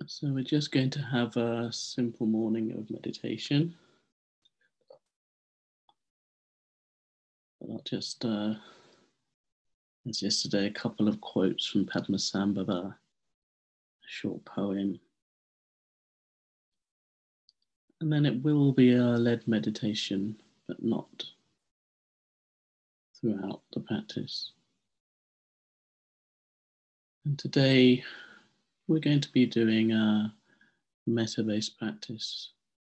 So we're just going to have a simple morning of meditation. I'll just, as yesterday, a couple of quotes from Padmasambhava, a short poem. And then it will be a led meditation, but not throughout the practice. And today we're going to be doing a metta-based practice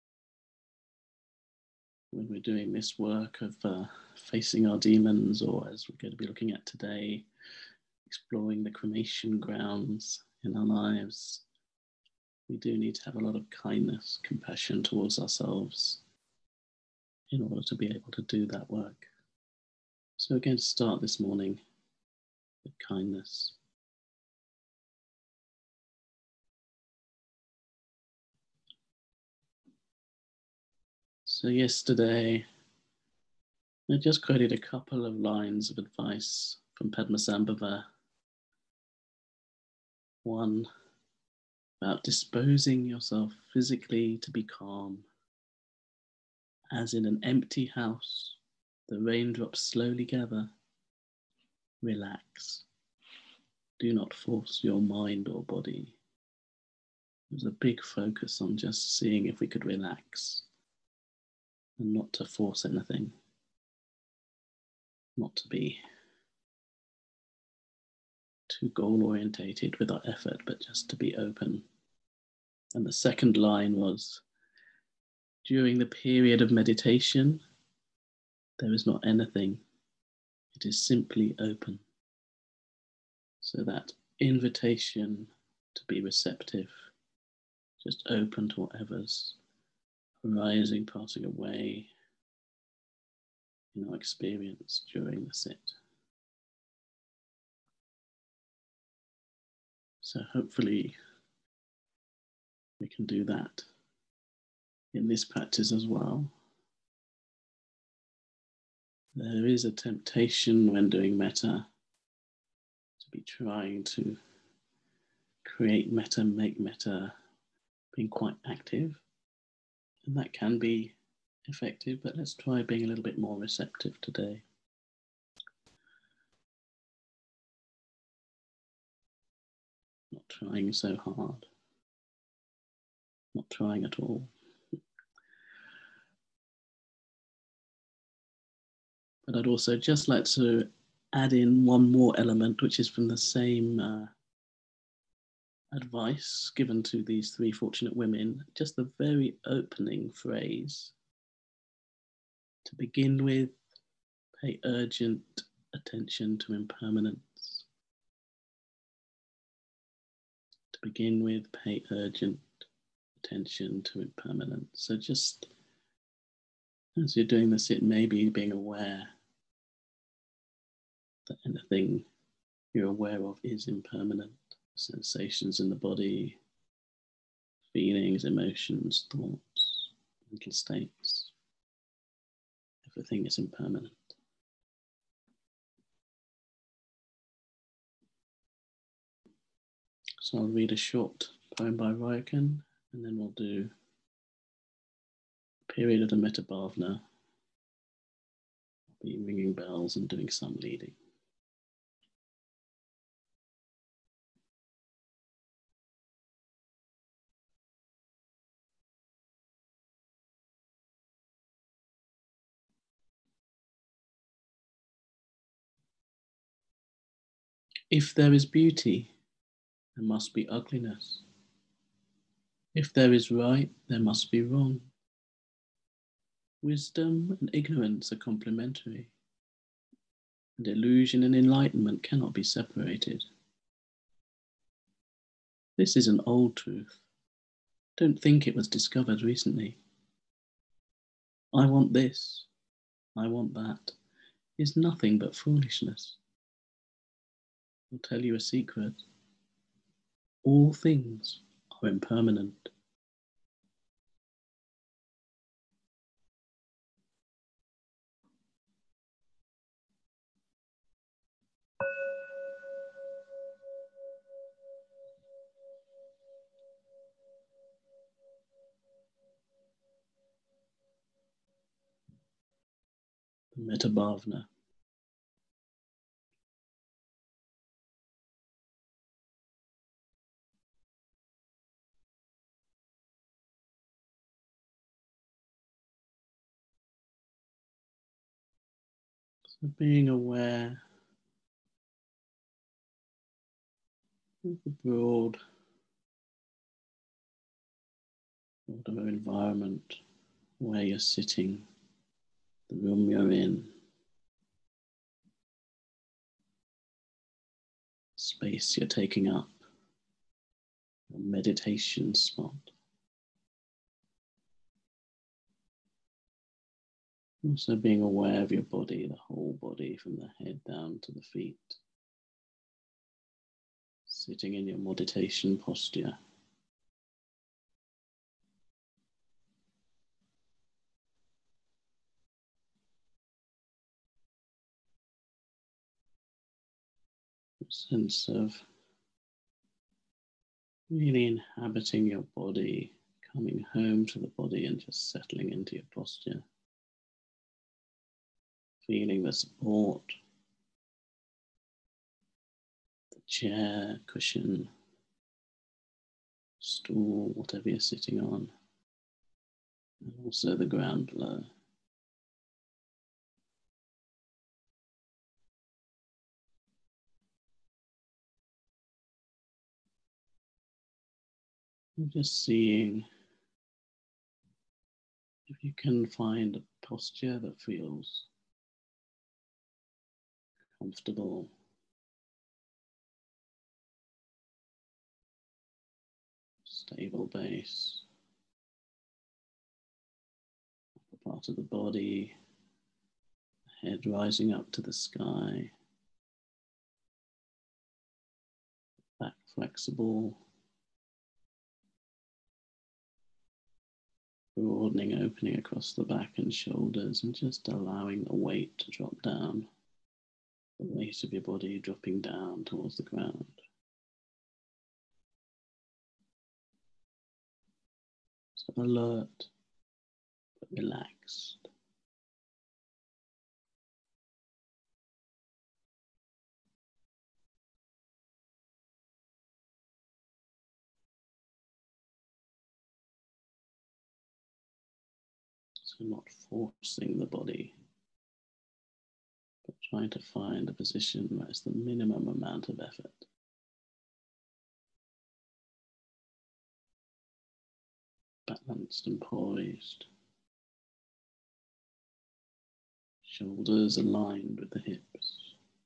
when we're doing this work of facing our demons, or as we're going to be looking at today, exploring the cremation grounds in our lives. We do need to have a lot of kindness, compassion towards ourselves in order to be able to do that work. So we're going to start this morning with kindness. So yesterday, I just quoted a couple of lines of advice from Padmasambhava. One about disposing yourself physically to be calm. As in an empty house, the raindrops slowly gather. Relax. Do not force your mind or body. There's a big focus on just seeing if we could relax and not to force anything, not to be too goal-orientated with our effort, but just to be open. And the second line was, during the period of meditation, there is not anything. It is simply open. So that invitation to be receptive, just open to whatever's arising, passing away in our experience during the sit. So hopefully we can do that in this practice as well. There is a temptation when doing metta to be trying to create metta, make metta, being quite active. And that can be effective, but let's try being a little bit more receptive today. Not trying so hard. Not trying at all. But I'd also just like to add in one more element, which is from the same advice given to these three fortunate women, just the very opening phrase. To begin with, pay urgent attention to impermanence. To begin with, pay urgent attention to impermanence. So just as you're doing this, it may be being aware that anything you're aware of is impermanent. Sensations in the body, feelings, emotions, thoughts, mental states. Everything is impermanent. So I'll read a short poem by Ryokan, and then we'll do a period of the Metta Bhavana. I'll be ringing bells and doing some leading. If there is beauty, there must be ugliness. If there is right, there must be wrong. Wisdom and ignorance are complementary, and illusion and enlightenment cannot be separated. This is an old truth. Don't think it was discovered recently. I want this, I want that, is nothing but foolishness. I'll tell you a secret. All things are impermanent. Metabhavna. So being aware of the broader environment where you're sitting, the room you're in, space you're taking up, your meditation spot. Also being aware of your body, the whole body from the head down to the feet. Sitting in your meditation posture. A sense of really inhabiting your body, coming home to the body and just settling into your posture. Feeling the support, the chair, cushion, stool, whatever you're sitting on, and also the ground below. And just seeing if you can find a posture that feels comfortable, stable base, upper part of the body, head rising up to the sky, back flexible, broadening, opening across the back and shoulders, and just allowing the weight to drop down, the weight of your body dropping down towards the ground. So alert, but relaxed. So not forcing the body, but trying to find a position where it's the minimum amount of effort. Balanced and poised. Shoulders aligned with the hips.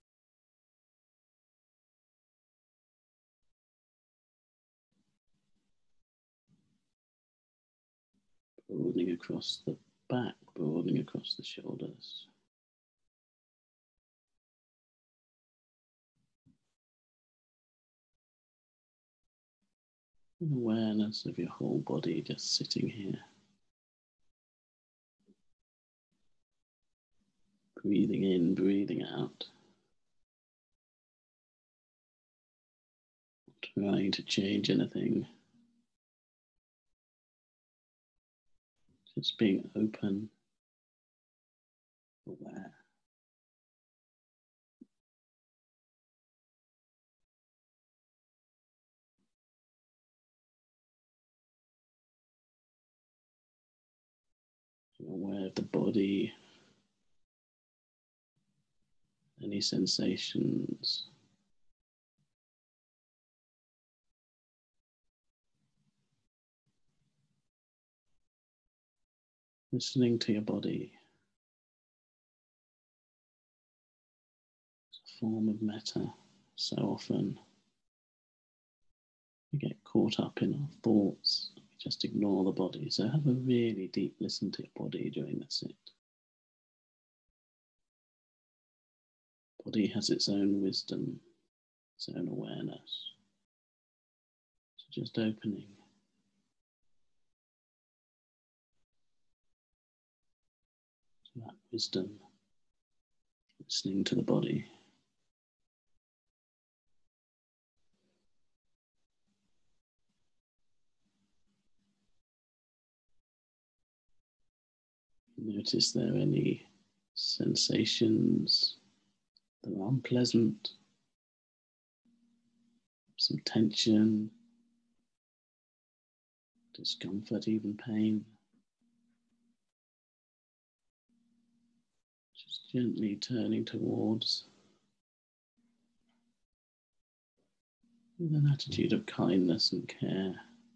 Broadening across the back, broadening across the shoulders. An awareness of your whole body just sitting here. Breathing in, breathing out. Not trying to change anything. Just being open, aware. Aware of the body, any sensations. Listening to your body. It's a form of metta. So often we get caught up in our thoughts. We just ignore the body. So have a really deep listen to your body during the sit. Body has its own wisdom, its own awareness. So just opening. To that wisdom, listening to the body. Notice there any sensations that are unpleasant, some tension, discomfort, even pain. Just gently turning towards with an attitude of kindness and care.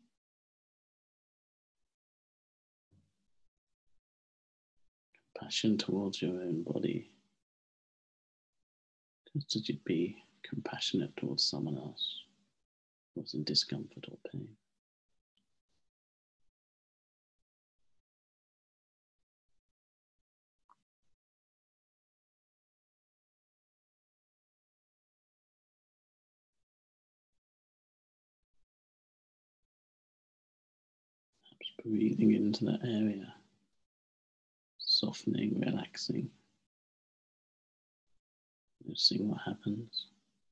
Compassion towards your own body, just as you'd be compassionate towards someone else who was in discomfort or pain. Perhaps breathing into that area, softening, relaxing, noticing what happens.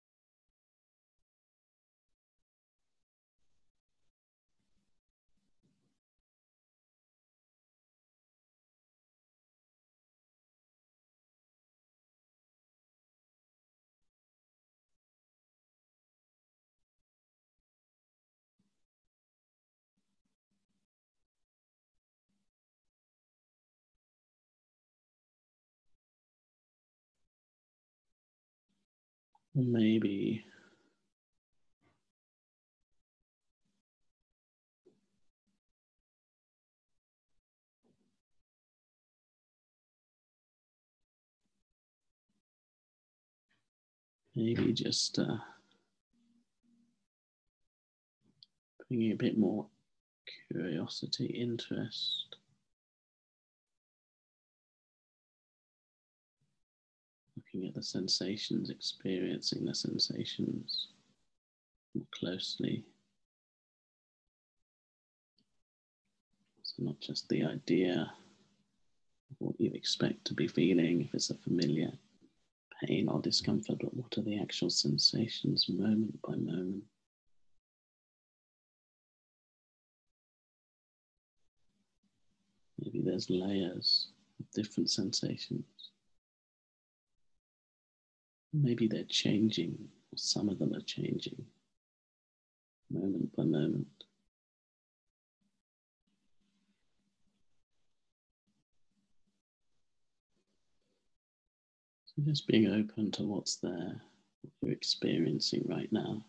Or maybe just bringing a bit more curiosity, interest, looking at the sensations, experiencing the sensations more closely. So not just the idea of what you expect to be feeling, if it's a familiar pain or discomfort, but what are the actual sensations moment by moment? Maybe there's layers of different sensations. Maybe they're changing, or some of them are changing, moment by moment. So just being open to what's there, what you're experiencing right now.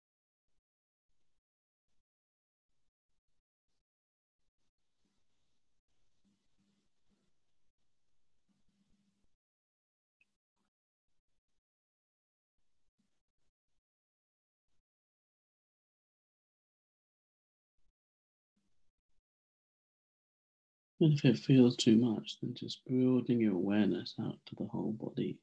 And if it feels too much, then just broadening your awareness out to the whole body.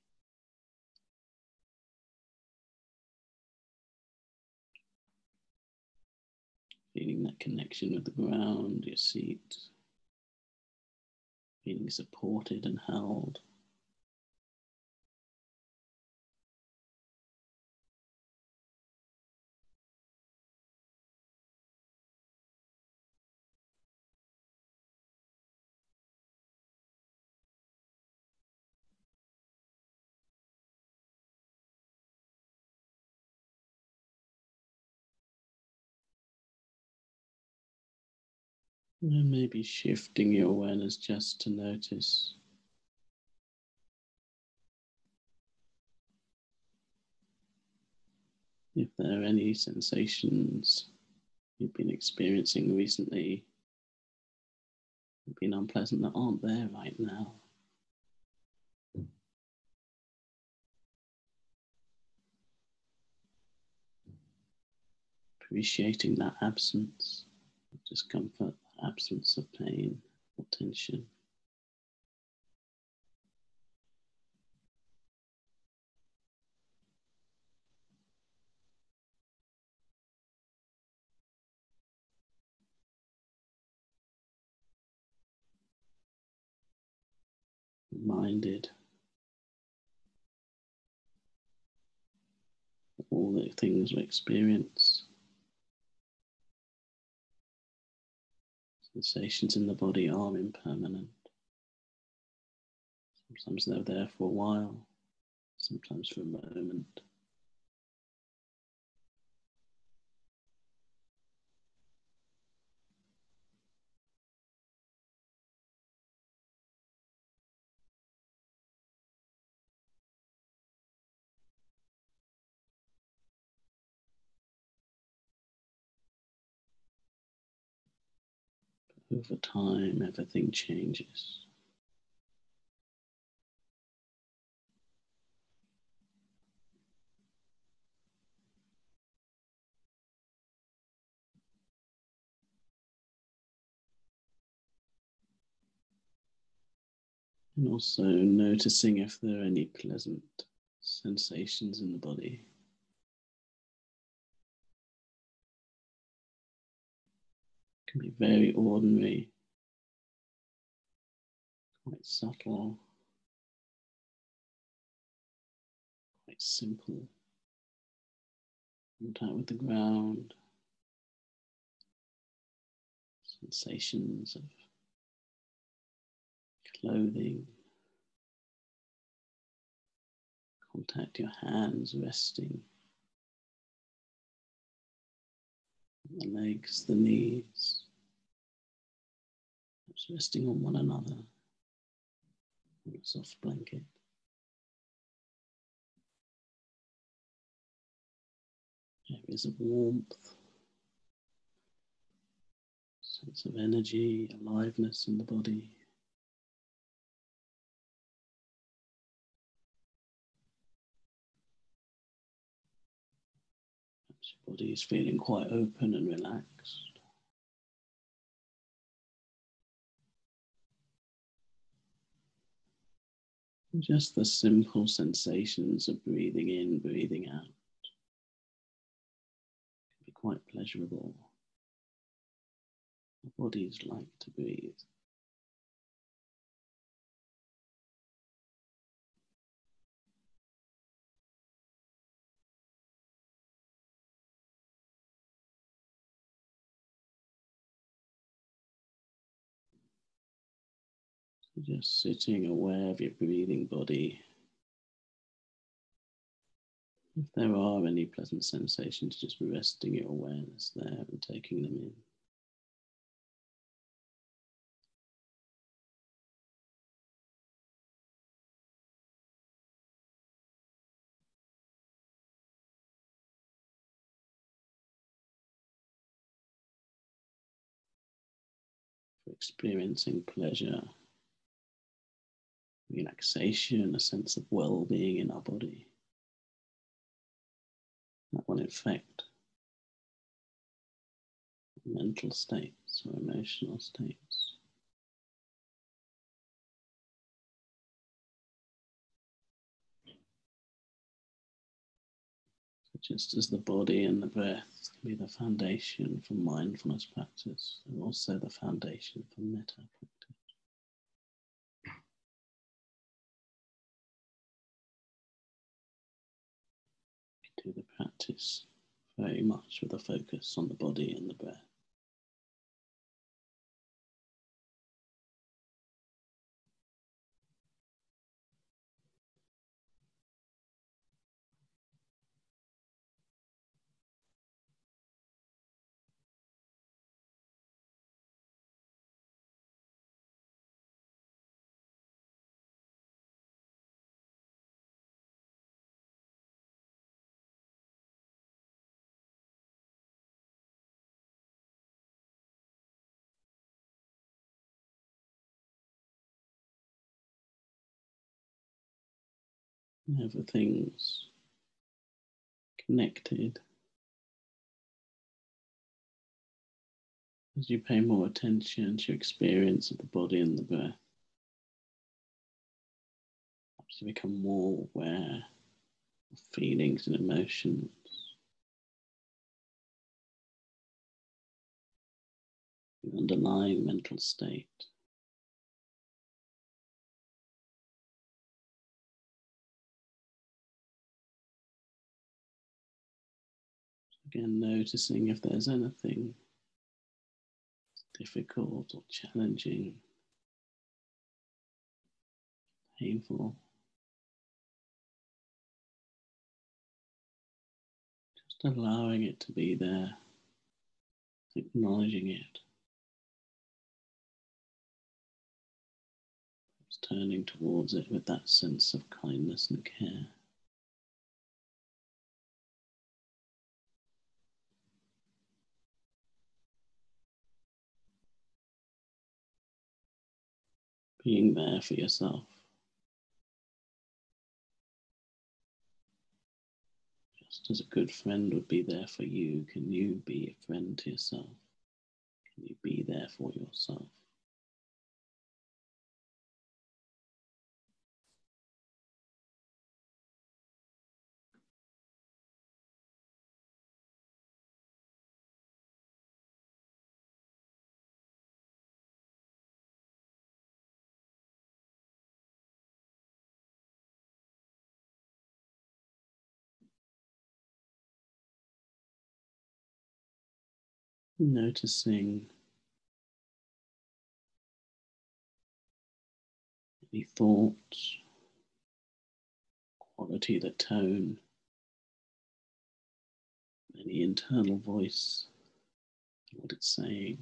Feeling that connection with the ground, your seat. Feeling supported and held. And maybe shifting your awareness just to notice if there are any sensations you've been experiencing recently, have been unpleasant, that aren't there right now. Appreciating that absence of discomfort, that absence of pain or tension. Reminded of all the things we experience. Sensations in the body are impermanent. Sometimes they're there for a while, sometimes for a moment. Over time, everything changes. And also noticing if there are any pleasant sensations in the body. It can be very ordinary, quite subtle, quite simple. Contact with the ground, sensations of clothing, contact your hands resting, the legs, the knees, perhaps resting on one another, on a soft blanket. Areas of warmth, sense of energy, aliveness in the body. Perhaps your body is feeling quite open and relaxed. And just the simple sensations of breathing in, breathing out can be quite pleasurable. Our bodies like to breathe. So just sitting aware of your breathing body. If there are any pleasant sensations, just resting your awareness there and taking them in. For experiencing pleasure, relaxation, a sense of well-being in our body. That will affect mental states or emotional states. So just as the body and the breath can be the foundation for mindfulness practice, they're also the foundation for metta practice. Do the practice very much with a focus on the body and the breath. Everything's connected. As you pay more attention to your experience of the body and the breath, perhaps you become more aware of feelings and emotions. The underlying mental state. Again, noticing if there's anything difficult or challenging painful. Just allowing it to be there, acknowledging it. Just turning towards it with that sense of kindness and care. Being there for yourself. Just as a good friend would be there for you, can you be a friend to yourself? Can you be there for yourself? Noticing any thoughts, quality, the tone, any internal voice, what it's saying.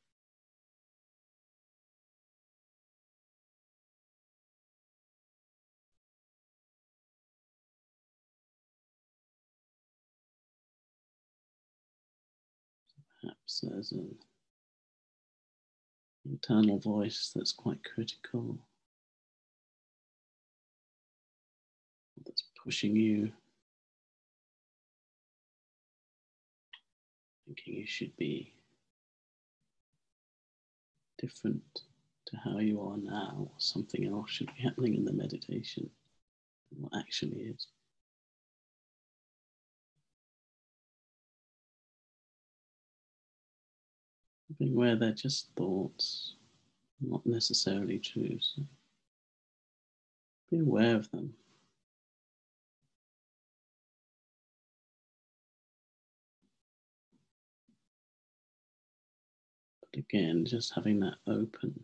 Perhaps there's an internal voice that's quite critical, that's pushing you, thinking you should be different to how you are now, or something else should be happening in the meditation, what actually is. Being aware they're just thoughts, not necessarily true. So be aware of them. But again, just having that open,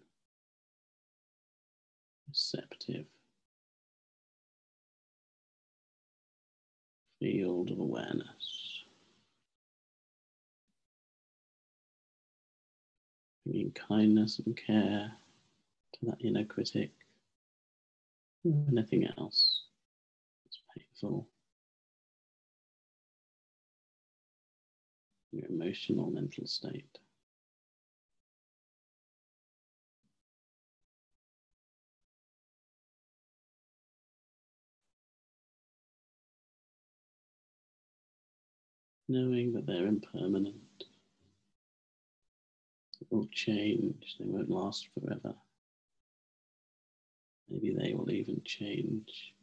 receptive field of awareness. Bringing kindness and care to that inner critic, or anything else that's painful, your emotional, mental state. Knowing that they're impermanent, they will change, they won't last forever. Maybe they will even change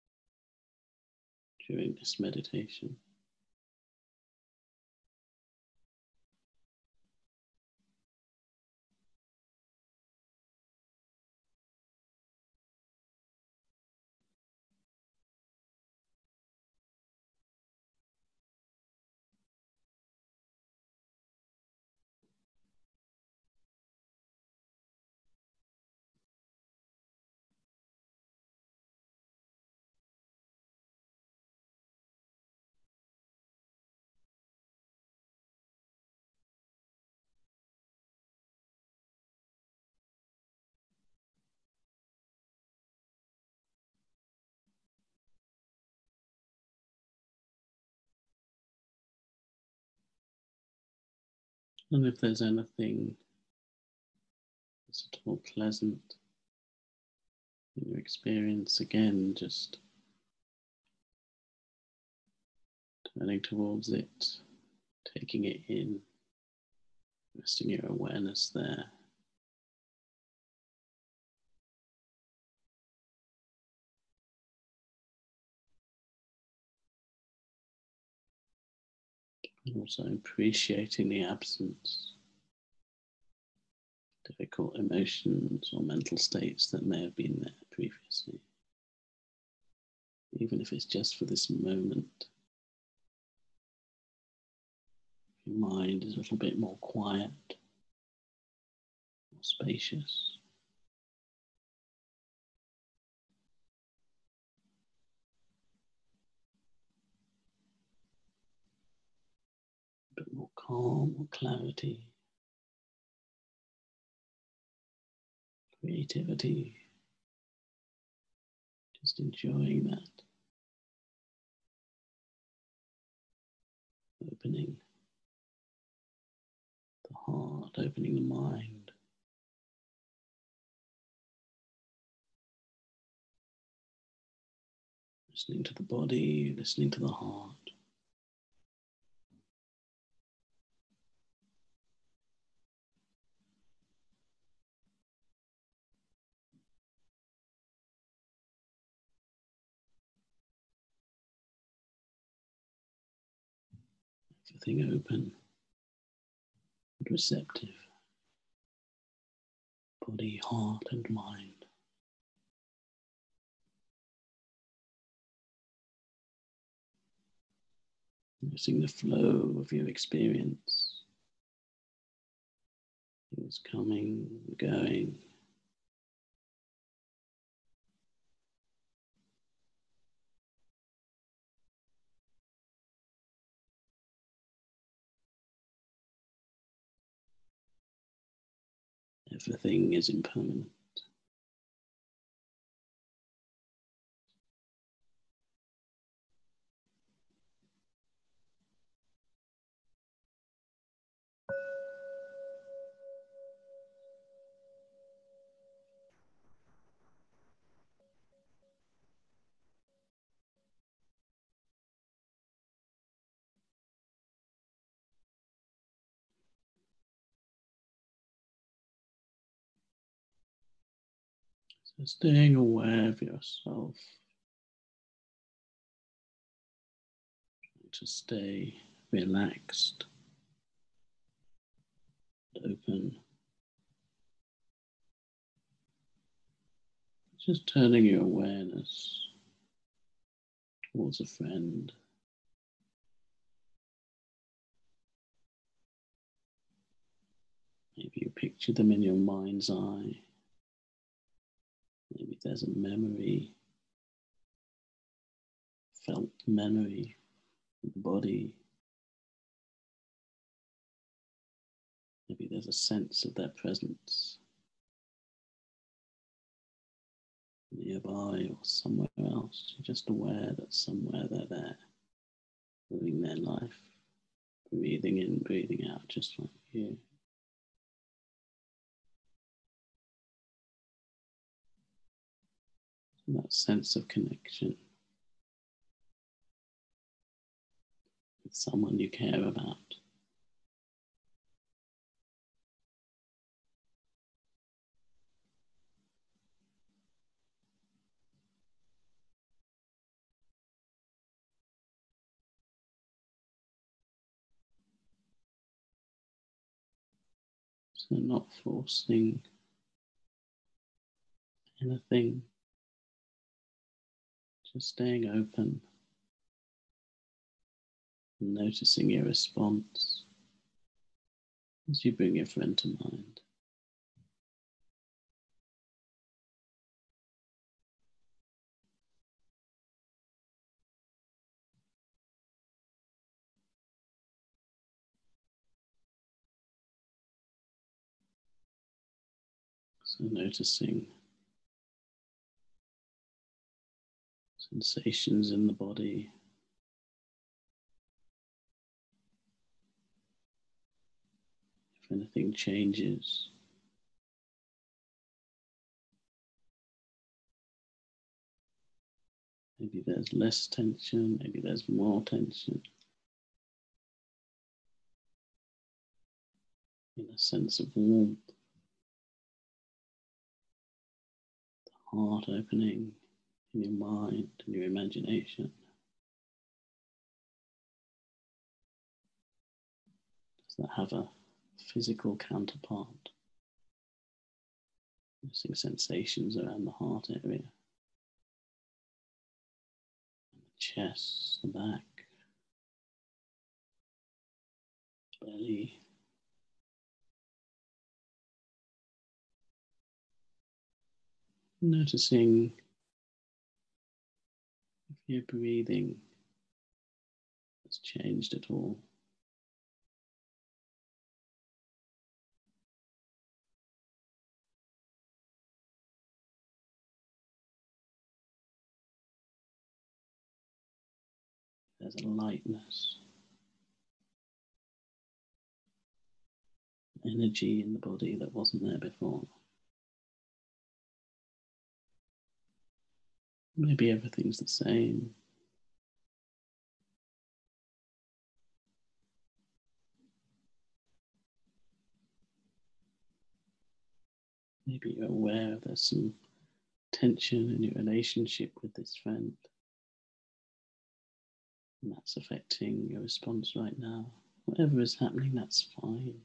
during this meditation. And if there's anything that's at all pleasant in your experience, again, just turning towards it, taking it in, resting your awareness there. And also appreciating the absence, difficult emotions or mental states that may have been there previously. Even if it's just for this moment, your mind is a little bit more quiet, more spacious. a bit more calm, more clarity, creativity. Just enjoying that. Opening the heart, opening the mind. Listening to the body, listening to the heart. Everything open and receptive. Body, heart, and mind. Noticing the flow of your experience. Things coming, going. Everything is impermanent. So staying aware of yourself, to stay relaxed, open. Just turning your awareness towards a friend. Maybe you picture them in your mind's eye. Maybe there's a memory, felt memory in the body. Maybe there's a sense of their presence nearby or somewhere else. You're just aware that somewhere they're there, living their life, breathing in, breathing out, just like you. And that sense of connection with someone you care about. So not forcing anything, just staying open and noticing your response as you bring your friend to mind. So noticing sensations in the body, if anything changes. Maybe there's less tension, maybe there's more tension. In a sense of warmth, the heart opening in your mind and your imagination. Does that have a physical counterpart? Noticing sensations around the heart area, the chest, the back, belly. Noticing if your breathing has changed at all. There's a lightness, energy in the body that wasn't there before. Maybe everything's the same. Maybe you're aware there's some tension in your relationship with this friend, and that's affecting your response right now. Whatever is happening, that's fine.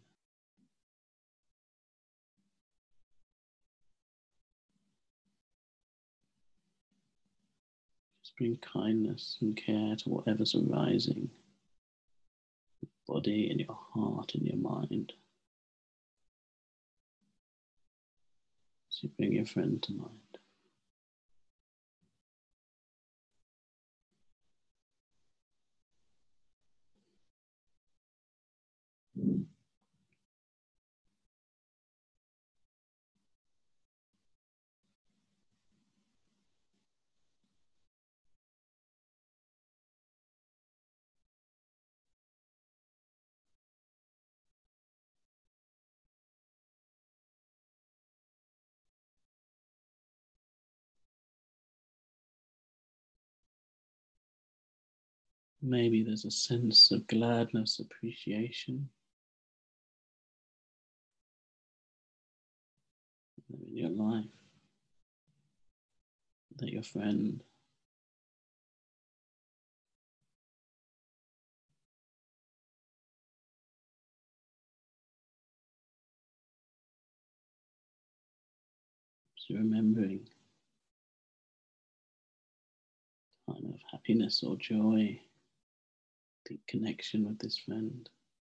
Just bring kindness and care to whatever's arising, your body and your heart and your mind. So you bring your friend to mind. Maybe there's a sense of gladness, appreciation in your life, that your friend is remembering a time of happiness or joy, deep connection with this friend.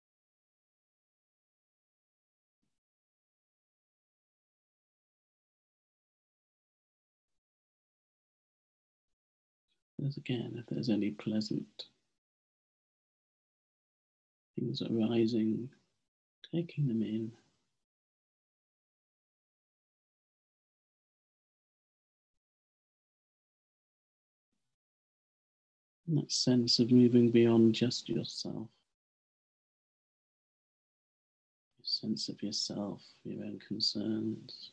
As again, if there's any pleasant things arising, taking them in. And that sense of moving beyond just yourself, your sense of yourself, your own concerns,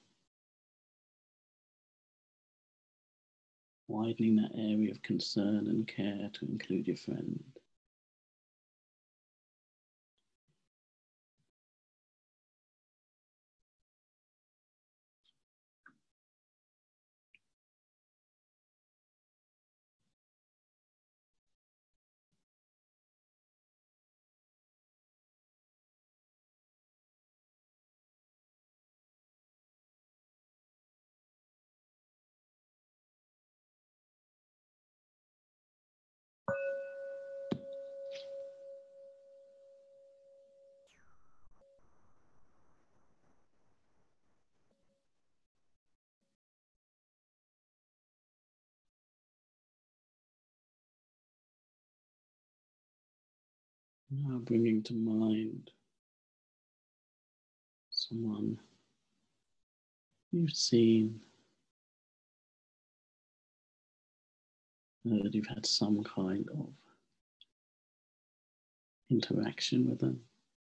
widening that area of concern and care to include your friend. Now bringing to mind someone you've seen, that you've had some kind of interaction with them.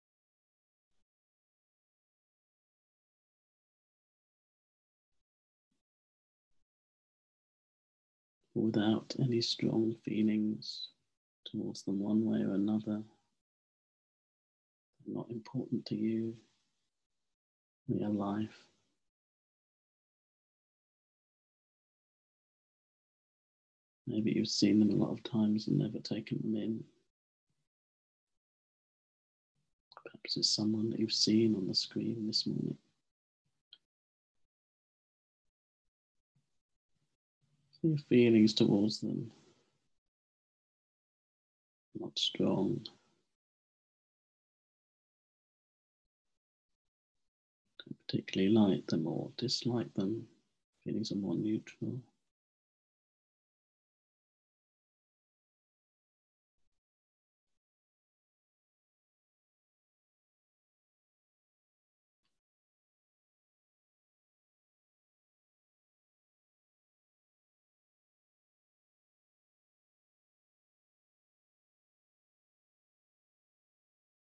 Without any strong feelings towards them one way or another. They're not important to you in your life. Maybe you've seen them a lot of times and never taken them in. Perhaps it's someone that you've seen on the screen this morning. So your feelings towards them, not strong. Don't particularly like them or dislike them. Feelings are more neutral.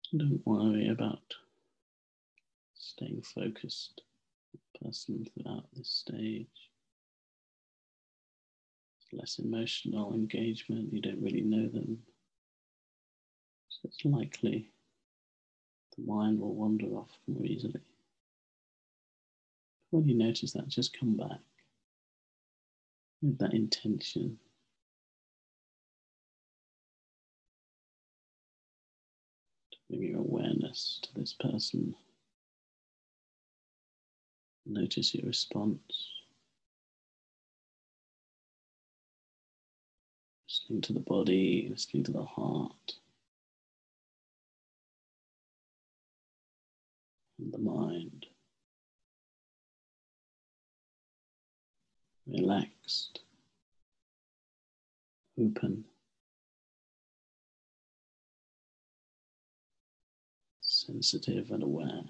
Don't worry about staying focused on the person throughout this stage. It's less emotional engagement, you don't really know them. So it's likely the mind will wander off more easily. When you notice that, just come back with that intention. To bring your awareness to this person. Notice your response. Listening to the body, listening to the heart, and the mind. Relaxed, open, sensitive and aware.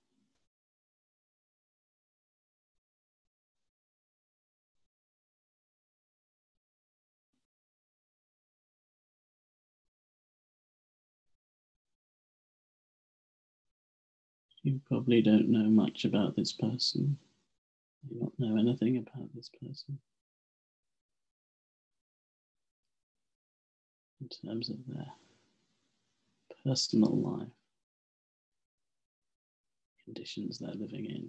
You probably don't know much about this person. You don't know anything about this person in terms of their personal life, conditions they're living in,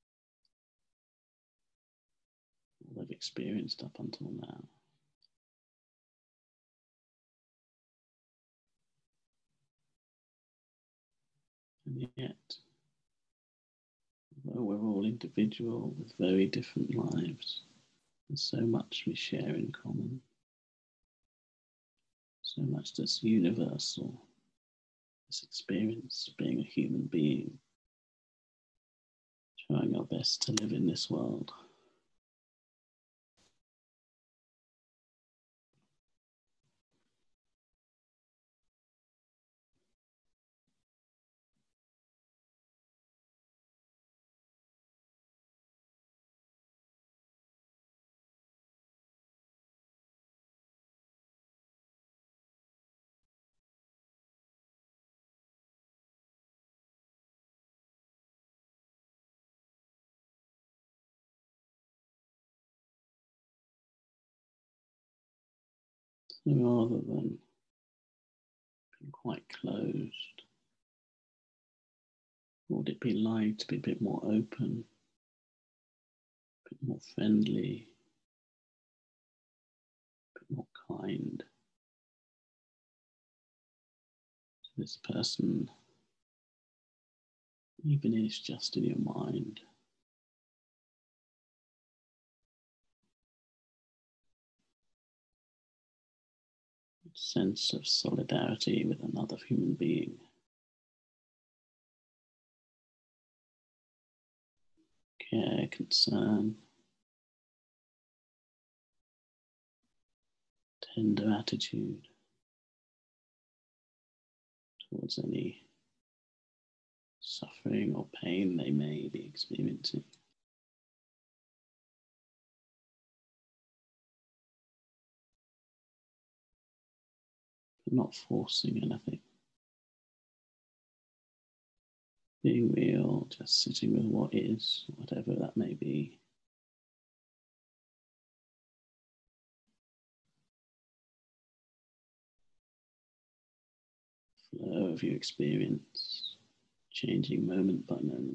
what they've experienced up until now. And yet, although we're all individual with very different lives, there's so much we share in common, so much that's universal, this experience of being a human being, trying our best to live in this world. So rather than being quite closed, what would it be like to be a bit more open, a bit more friendly, a bit more kind to this person, even if it's just in your mind? A sense of solidarity with another human being. Care, concern, tender attitude towards any suffering or pain they may be experiencing. But not forcing anything. Being real, just sitting with what is, whatever that may be. Flow of your experience, changing moment by moment.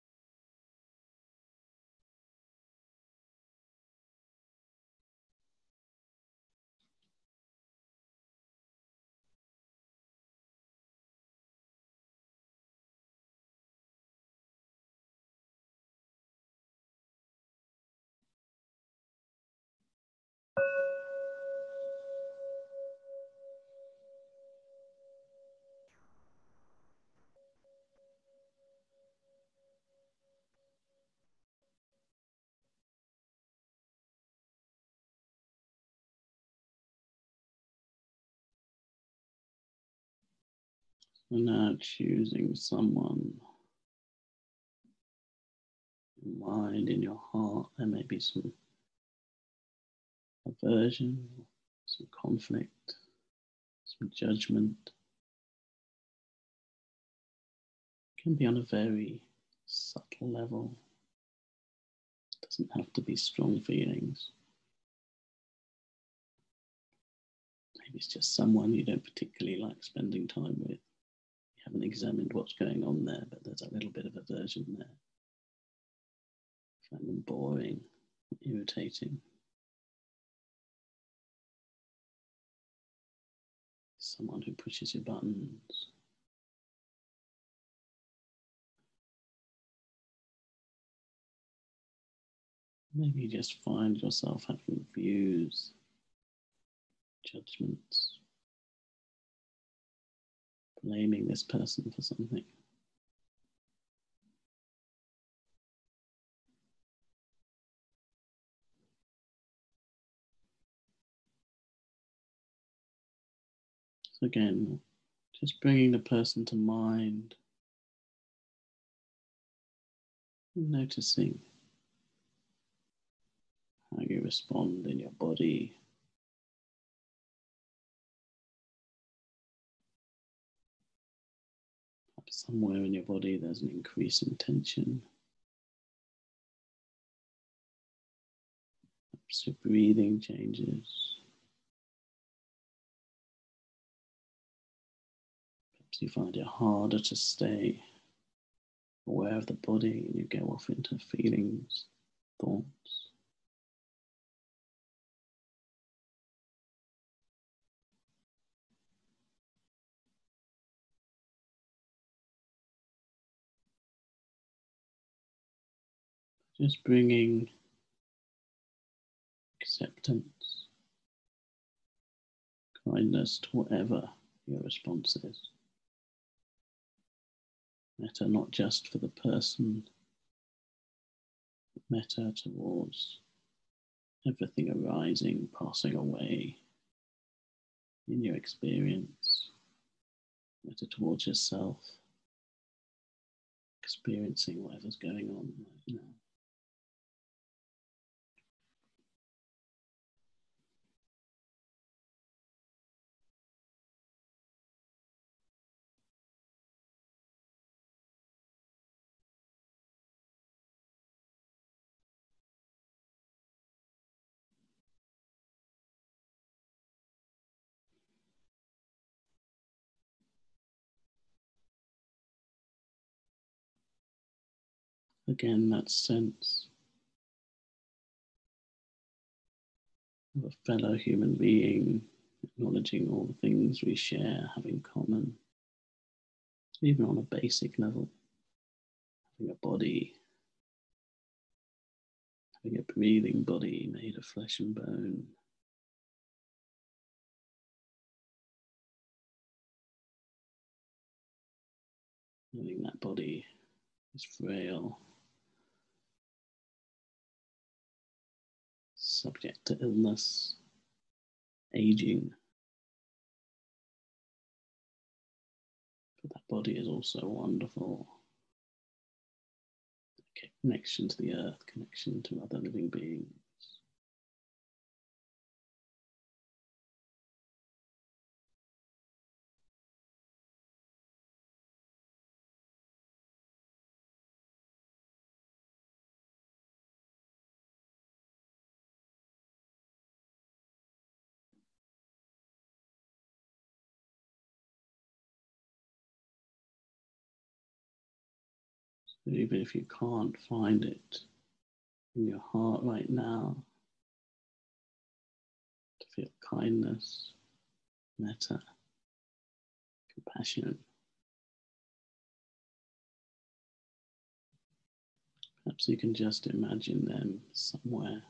So now choosing someone in your mind, in your heart. There may be some aversion, some conflict, some judgment. can be on a very subtle level. It doesn't have to be strong feelings. Maybe it's just someone you don't particularly like spending time with. You haven't examined what's going on there, but there's a little bit of aversion there. Find them boring, irritating. Someone who pushes your buttons. Maybe you just find yourself having views, judgments, blaming this person for something. So again, just bringing the person to mind, and noticing how you respond in your body. Somewhere in your body there's an increase in tension. Perhaps your breathing changes. Perhaps you find it harder to stay aware of the body and you go off into feelings, thoughts. Just bringing acceptance, kindness to whatever your response is. Metta not just for the person, but metta towards everything arising, passing away in your experience. Metta towards yourself, experiencing whatever's going on right now. Again, that sense of a fellow human being, acknowledging all the things we share, have in common, even on a basic level, having a body, having a breathing body made of flesh and bone. Knowing that body is frail, subject to illness, aging. But that body is also wonderful. Connection to the earth, connection to other living beings. So even if you can't find it in your heart right now, to feel kindness, metta, compassion. Perhaps you can just imagine them somewhere,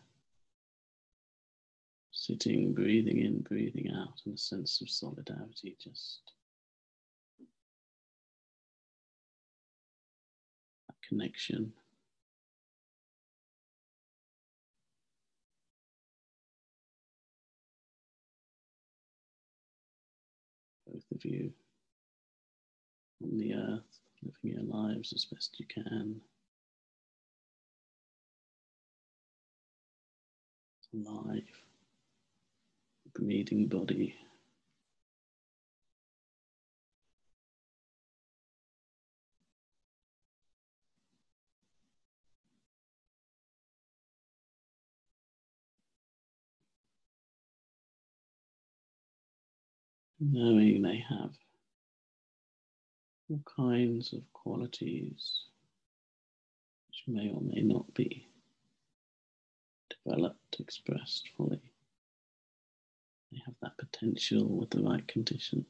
sitting, breathing in, breathing out, and a sense of solidarity, just that connection. Both of you on the earth, living your lives as best you can. Alive, breathing body. knowing they have all kinds of qualities which may or may not be developed, expressed fully. They have that potential with the right conditions.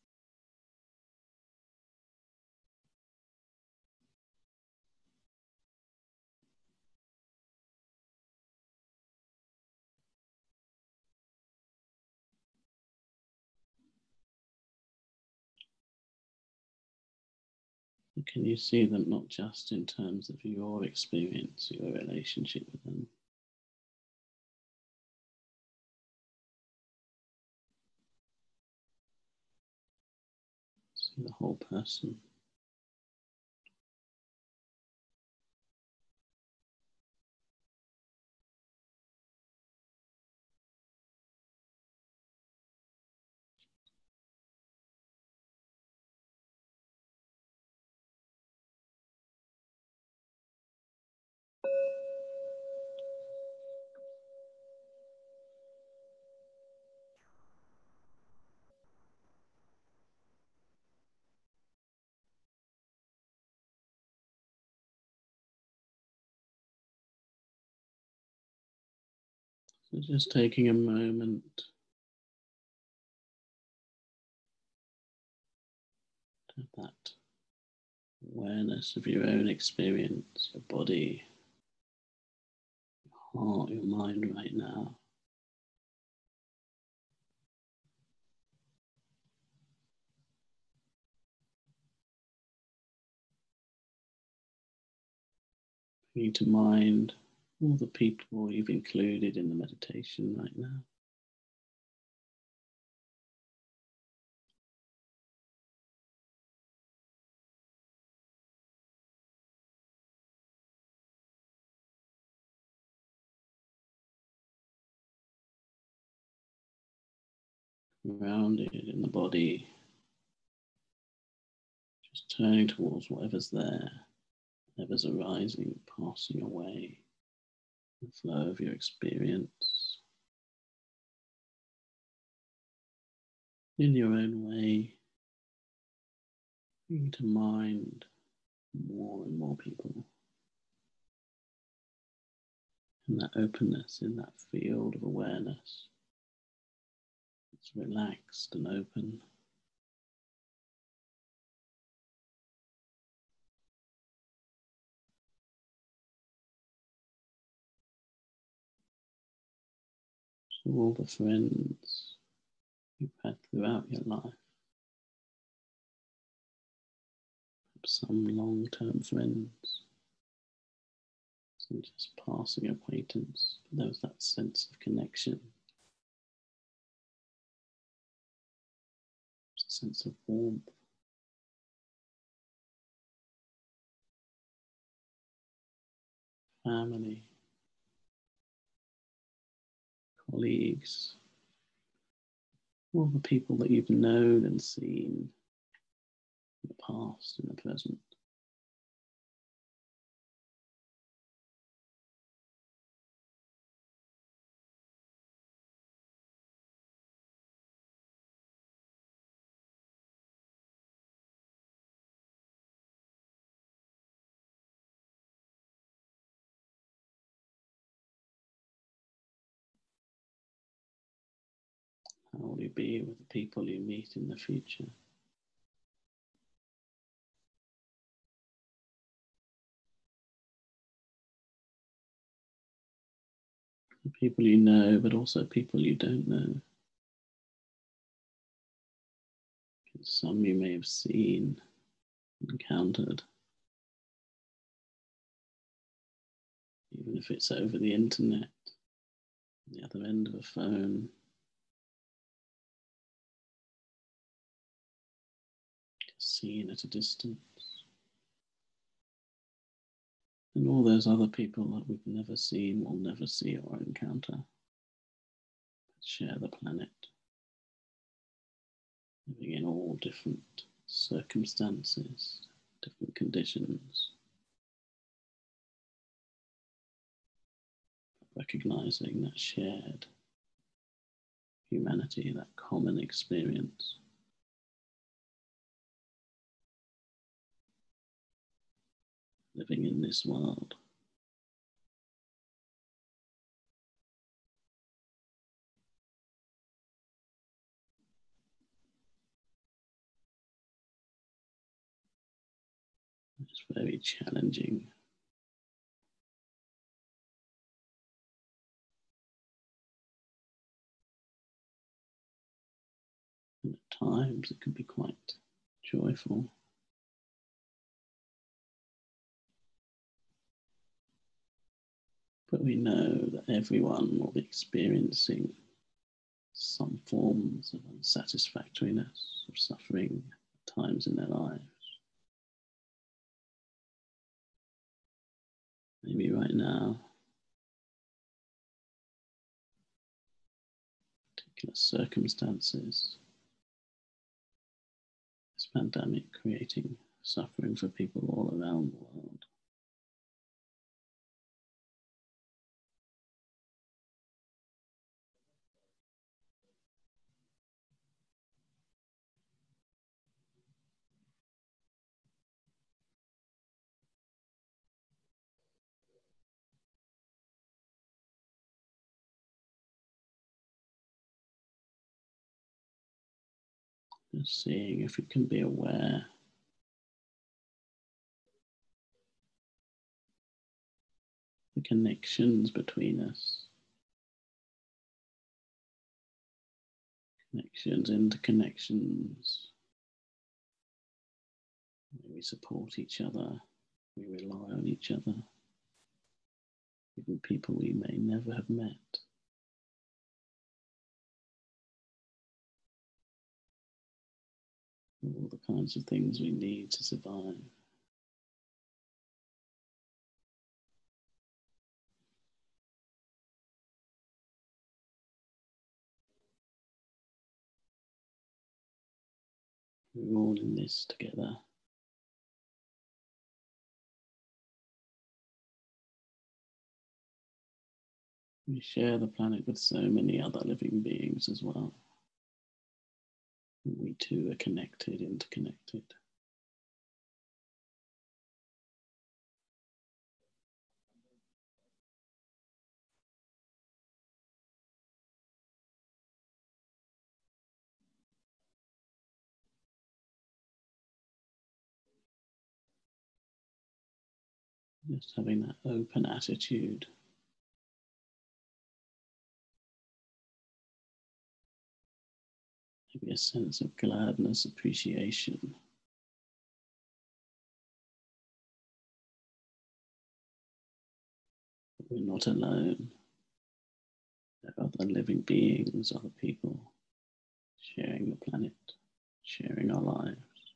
Can you see them not just in terms of your experience, your relationship with them? See the whole person. So just taking a moment to have that awareness of your own experience, your body, your heart, your mind right now. Bringing to mind all the people you've included in the meditation right now. Grounded in the body, just turning towards whatever's there, whatever's arising, passing away, the flow of your experience in your own way, bringing to mind more and more people. And that openness in that field of awareness, it's relaxed and open. So all the friends you've had throughout your life, some long-term friends, some just passing acquaintance, but there was that sense of connection, a sense of warmth. Family, colleagues, all the people that you've known and seen in the past and the present. How will you be with the people you meet in the future? The people you know, but also people you don't know. Some you may have seen, encountered, even if it's over the internet, the other end of a phone. Seen at a distance. And all those other people that we've never seen, will never see or encounter, that share the planet, living in all different circumstances, different conditions, recognizing that shared humanity, that common experience. Living in this world. It's very challenging. And at times it can be quite joyful. But we know that everyone will be experiencing some forms of unsatisfactoriness or suffering at times in their lives. Maybe right now, particular circumstances, this pandemic creating suffering for people all around the world. Just seeing if we can be aware the connections between us, connections, interconnections. We support each other, we rely on each other, even people we may never have met. All the kinds of things we need to survive. We're all in this together. We share the planet with so many other living beings as well. We too are connected, interconnected. Just having that open attitude. Maybe a sense of gladness, appreciation. That we're not alone. There are other living beings, other people sharing the planet, sharing our lives.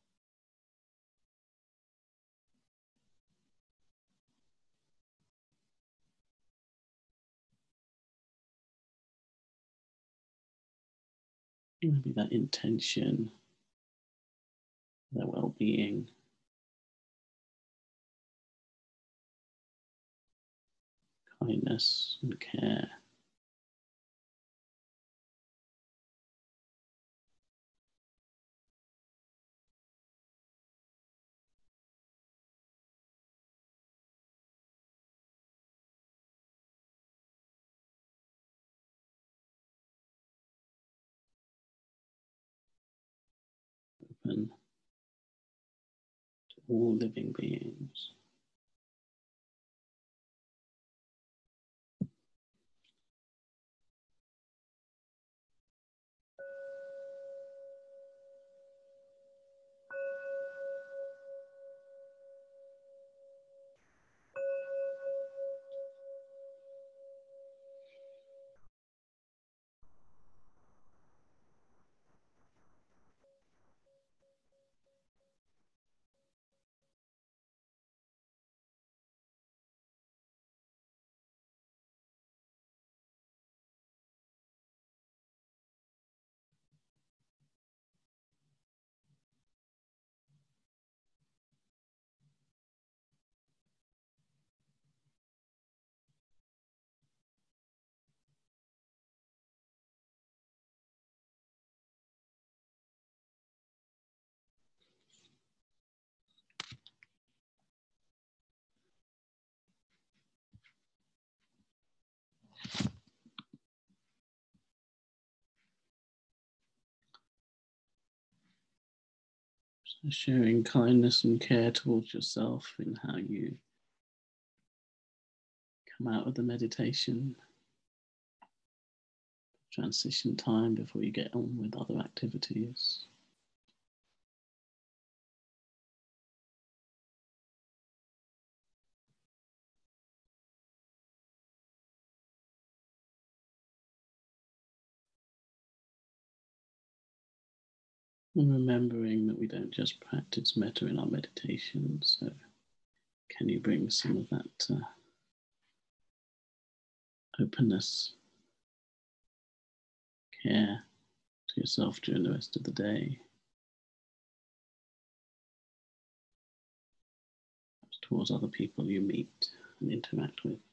Maybe that intention, their well-being, kindness and care. Open to all living beings. So showing kindness and care towards yourself in how you come out of the meditation, transition time before you get on with other activities. And remembering that we don't just practice metta in our meditation, so can you bring some of that openness, care to yourself during the rest of the day, towards other people you meet and interact with.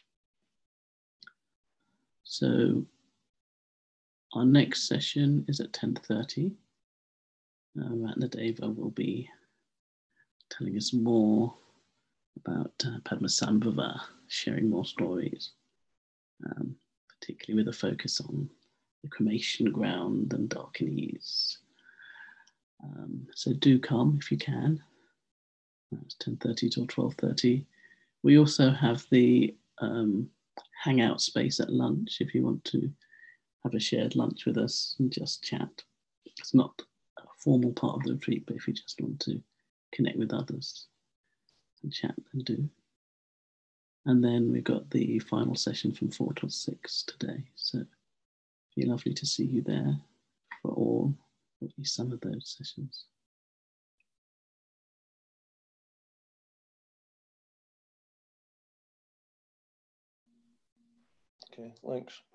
So our next session is at 10:30. Ratnadeva will be telling us more about Padmasambhava, sharing more stories, particularly with a focus on the cremation ground and Dalkinis. So do come if you can. It's 10:30 till 12:30. We also have the hangout space at lunch if you want to have a shared lunch with us and just chat. It's not a formal part of the retreat, but if you just want to connect with others and chat, then do. And then we've got the final session from 4 till 6 today. So it'd be lovely to see you there for all, or at least some of those sessions. Okay, thanks.